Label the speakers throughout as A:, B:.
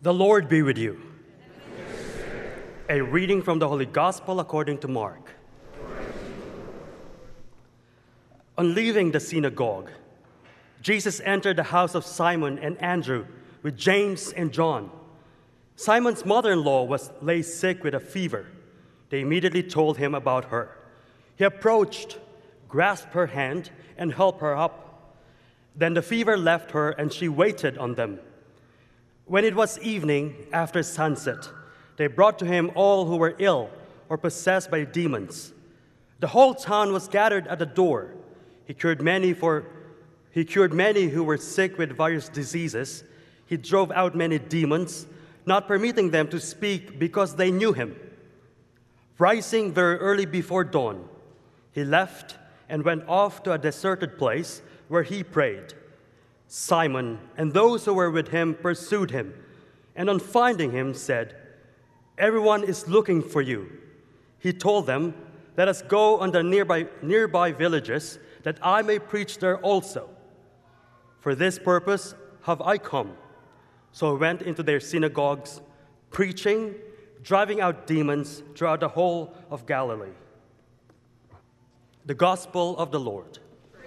A: The Lord be with you. A reading from the Holy Gospel according to Mark. On leaving the synagogue, Jesus entered the house of Simon and Andrew with James and John. Simon's mother-in-law lay sick with a fever. They immediately told him about her. He approached, grasped her hand, and helped her up. Then the fever left her, and she waited on them. When it was evening, after sunset, they brought to him all who were ill or possessed by demons. The whole town was gathered at the door. He cured many who were sick with various diseases. He drove out many demons, not permitting them to speak because they knew him. Rising very early before dawn, he left and went off to a deserted place where he prayed. Simon and those who were with him pursued him, and on finding him said, "Everyone is looking for you." He told them, "Let us go on the nearby villages, that I may preach there also. For this purpose have I come." So he went into their synagogues, preaching, driving out demons throughout the whole of Galilee. The Gospel of the Lord.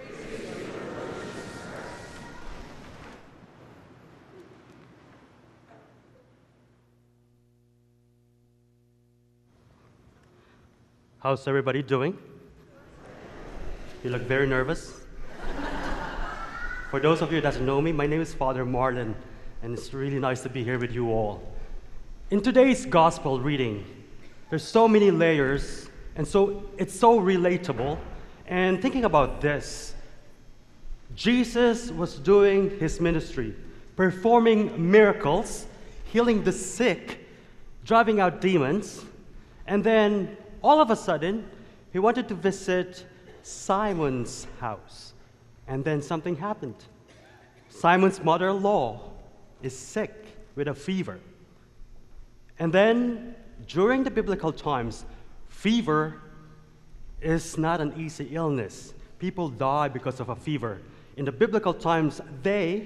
A: How's everybody doing? You look very nervous. For those of you that don't know me, my name is Father Marlon, and it's really nice to be here with you all. In today's gospel reading, there's so many layers, and so it's so relatable. And thinking about this, Jesus was doing his ministry, performing miracles, healing the sick, driving out demons, and then all of a sudden, he wanted to visit Simon's house. And then something happened. Simon's mother-in-law is sick with a fever. And then, during the biblical times, fever is not an easy illness. People die because of a fever. In the biblical times, the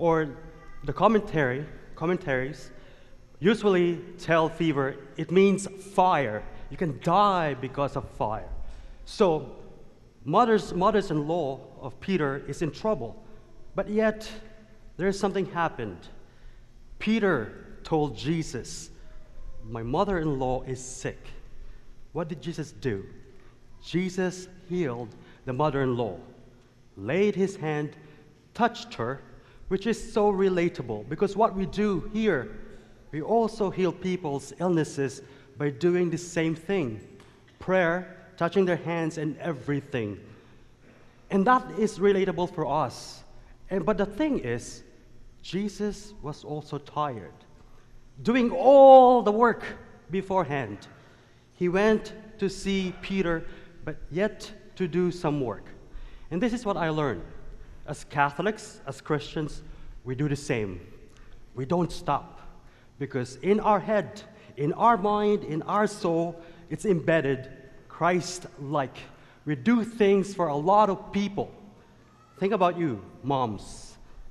A: commentaries usually tell fever, it means fire. You can die because of fire. So, mother-in-law of Peter is in trouble. But yet, there is something happened. Peter told Jesus, "My mother-in-law is sick." What did Jesus do? Jesus healed the mother-in-law, laid his hand, touched her, which is so relatable because what we do here, we also heal people's illnesses by doing the same thing. Prayer, touching their hands and everything. And that is relatable for us. But the thing is, Jesus was also tired. Doing all the work beforehand. He went to see Peter, but yet to do some work. And this is what I learned. As Catholics, as Christians, we do the same. We don't stop. Because in our head, in our mind, in our soul, it's embedded Christ-like. We do things for a lot of people. Think about you, moms.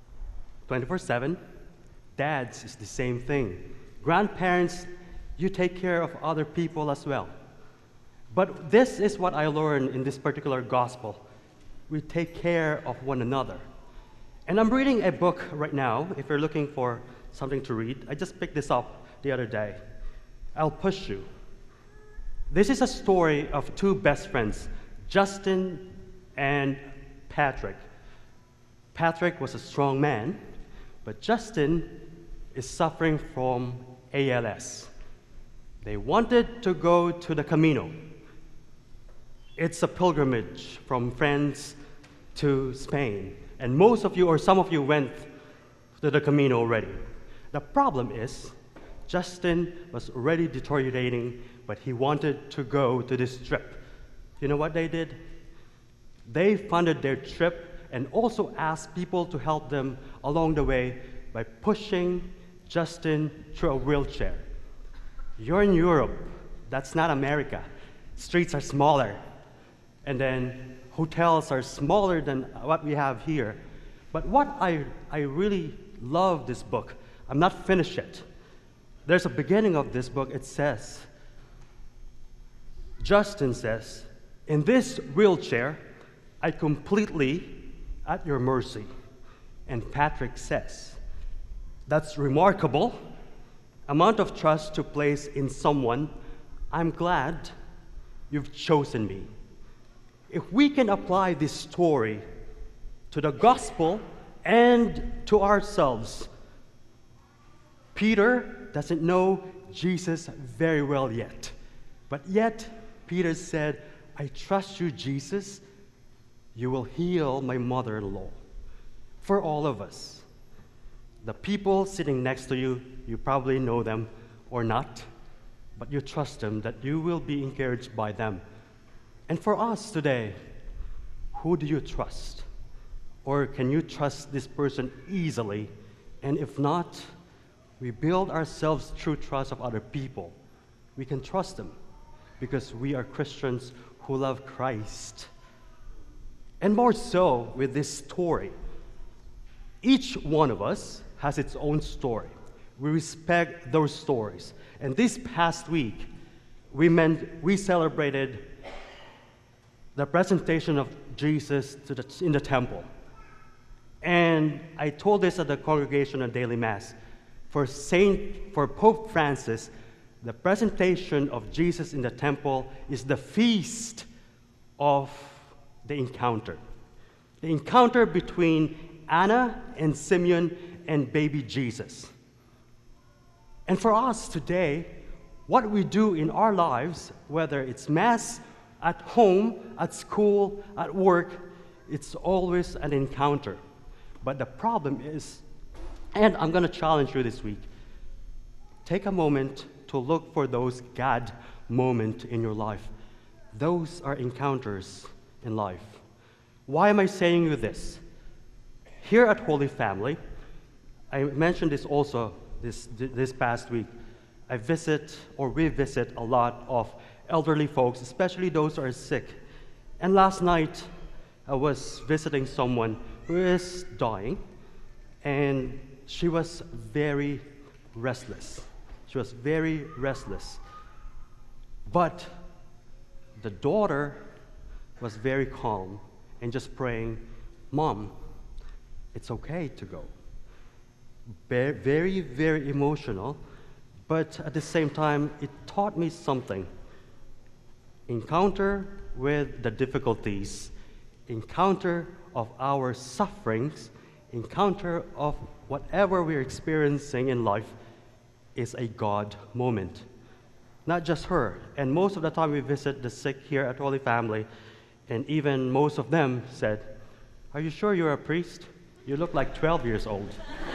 A: 24/7. Dads is the same thing. Grandparents, you take care of other people as well. But this is what I learned in this particular gospel. We take care of one another. And I'm reading a book right now. If you're looking for something to read, I just picked this up the other day. I'll push you. This is a story of two best friends, Justin and Patrick. Patrick was a strong man, but Justin is suffering from ALS. They wanted to go to the Camino. It's a pilgrimage from France to Spain, and most of you or some of you went to the Camino already. The problem is, Justin was already deteriorating, but he wanted to go to this trip. You know what they did? They funded their trip and also asked people to help them along the way by pushing Justin through a wheelchair. You're in Europe. That's not America. Streets are smaller. And then hotels are smaller than what we have here. But what I really love this book, I'm not finished yet, there's a beginning of this book. It says, Justin says, in this wheelchair, I completely at your mercy. And Patrick says, that's remarkable amount of trust to place in someone. I'm glad you've chosen me. If we can apply this story to the gospel and to ourselves, Peter doesn't know Jesus very well yet, but yet Peter said, I trust you, Jesus. You will heal my mother-in-law. For all of us, the people sitting next to you, you probably know them or not, but you trust them that you will be encouraged by them. And for us today, who do you trust? Or can you trust this person easily? And if not, we build ourselves through trust of other people. We can trust them because we are Christians who love Christ. And more so with this story. Each one of us has its own story. We respect those stories. And this past week, we celebrated the presentation of Jesus in the temple. And I told this at the congregation at Daily Mass. For Pope Francis, the presentation of Jesus in the temple is the feast of the encounter between Anna and Simeon and baby Jesus. And for us today, what we do in our lives, whether it's Mass, at home, at school, at work, it's always an encounter. But the problem is, and I'm going to challenge you this week, take a moment to look for those God moments in your life. Those are encounters in life. Why am I saying you this? Here at Holy Family, I mentioned this also this past week. I visit or revisit a lot of elderly folks, especially those who are sick. And last night, I was visiting someone who is dying, and she was very restless. She was very restless. But the daughter was very calm and just praying, Mom, it's okay to go. Very, very emotional, but at the same time, it taught me something. Encounter with the difficulties, encounter of our sufferings, encounter of whatever we're experiencing in life is a God moment. Not just her. And most of the time we visit the sick here at Holy Family, and even most of them said, are you sure you're a priest? You look like 12 years old.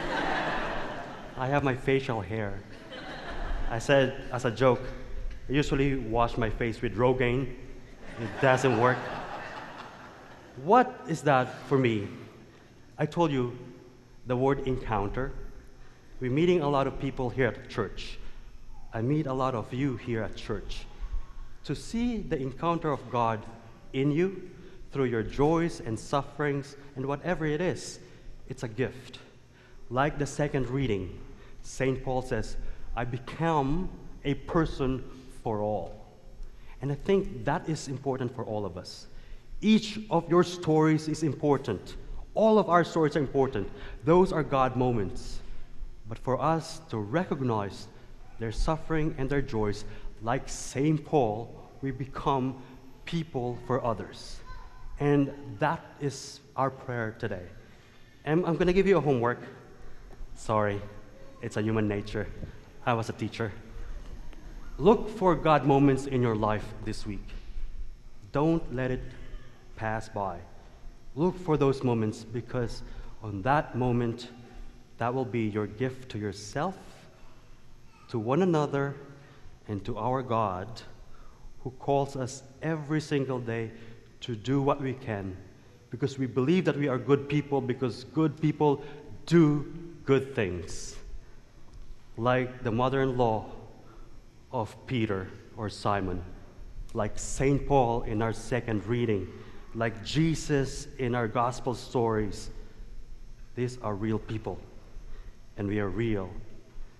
A: I have my facial hair. I said, as a joke, I usually wash my face with Rogaine. It doesn't work. What is that for me? I told you the word encounter. We're meeting a lot of people here at church. I meet a lot of you here at church. To see the encounter of God in you through your joys and sufferings and whatever it is, it's a gift. Like the second reading, St. Paul says, I become a person for all. And I think that is important for all of us. Each of your stories is important. All of our stories are important. Those are God moments. But for us to recognize their suffering and their joys, like St. Paul, we become people for others. And that is our prayer today. And I'm going to give you a homework. Sorry, it's a human nature. I was a teacher. Look for God moments in your life this week. Don't let it pass by. Look for those moments, because on that moment, that will be your gift to yourself, to one another, and to our God, who calls us every single day to do what we can, because we believe that we are good people, because good people do good things. Like the mother-in-law of Peter or Simon, like St. Paul in our second reading, like Jesus in our gospel stories. These are real people, and we are real.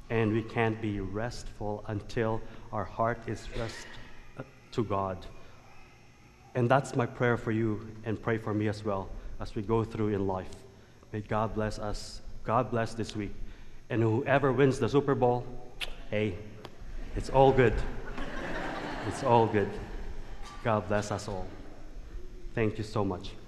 A: and we can't be restful until our heart is rest to God. And that's my prayer for you, and pray for me as well as we go through in life. May God bless us. God bless this week. And whoever wins the Super Bowl, hey, it's all good. It's all good. God bless us all. Thank you so much.